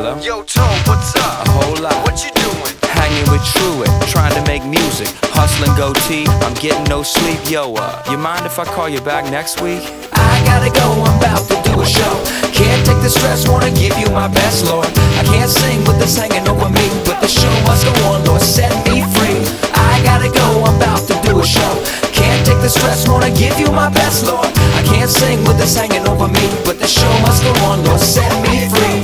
Hello? Yo, Tone, what's up? A whole lot. What you doing? Hanging with Truett, trying to make music. Hustling goatee, I'm getting no sleep. Yo, you mind if I call you back next week? I gotta go, I'm about to do a show. Can't take the stress, wanna give you my best, Lord. I can't sing with this hanging over me, but the show must go on, Lord, set me free. I gotta go, I'm about to do a show. Can't take the stress, wanna give you my best, Lord. I can't sing with this hanging over me, but the show must go on, Lord, set me free.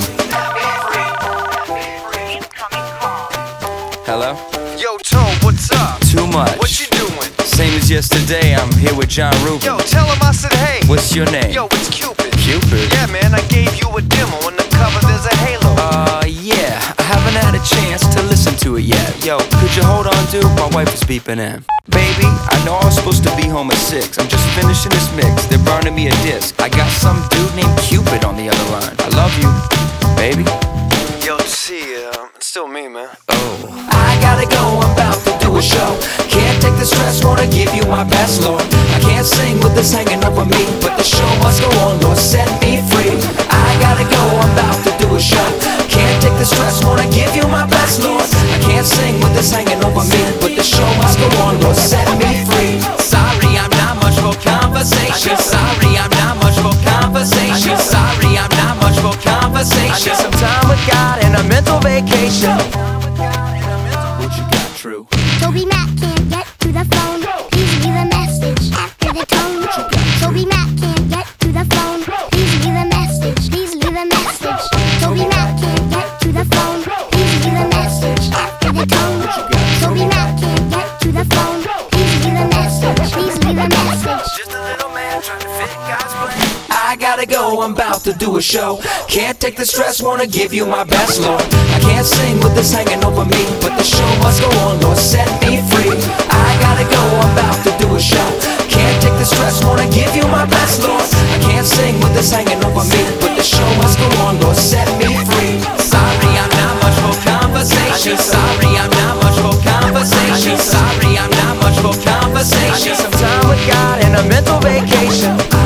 Hello? Yo, Tone, what's up? Too much. What you doing? Same as yesterday, I'm here with John Rubin. Yo, tell him I said hey. What's your name? Yo, it's Cupid. Cupid? Yeah, man, I gave you a demo. On the cover, there's a halo. Yeah, I haven't had a chance to listen to it yet. Yo, could you hold on, dude? My wife is beeping in. Baby, I know I was supposed to be home at 6. I'm just finishing this mix, they're burning me a disc. I got some dude named Cupid on the other line. I love you, baby. Yo, see, it's still me, man. Oh, I gotta go, I'm about to do a show. Can't take the stress, wanna give you my best, Lord. I can't sing with this hanging over me, but the show must go on, Lord, set me free. I gotta go, I'm about to do a show. Can't take the stress, wanna give you my best, Lord. I can't sing with this hanging over me, but the show must go on, Lord, set me free. Sorry, I'm not much for conversation. Sorry, I'm not much for conversation. Sorry, I'm not much for conversation. I need some time with God and a mental vacation. What you got, True? Toby Mac can't get to the phone. Please leave a message after the tone. Toby Mac can't get to the phone. Please leave a message. Please leave a message. Toby Mac can't get to the phone. Please leave a message after the tone. Toby Mac can't get to the phone. Please leave a message. Please leave a message. Just a little man trying to fit God's plan. I gotta go, I'm about to do a show. Can't take the stress, wanna give you my best, Lord. I can't sing with this hanging over me, but the show must go on, Lord, set me free. I gotta go, I'm about to do a show. Can't take the stress, wanna give you my best, Lord. I can't sing with this hanging over me, but the show must go on, Lord, set me free. Sorry, I'm not much for conversation. Sorry, I'm not much for conversation. Sorry, I'm not much for conversation. I need some time with God and a mental vacation.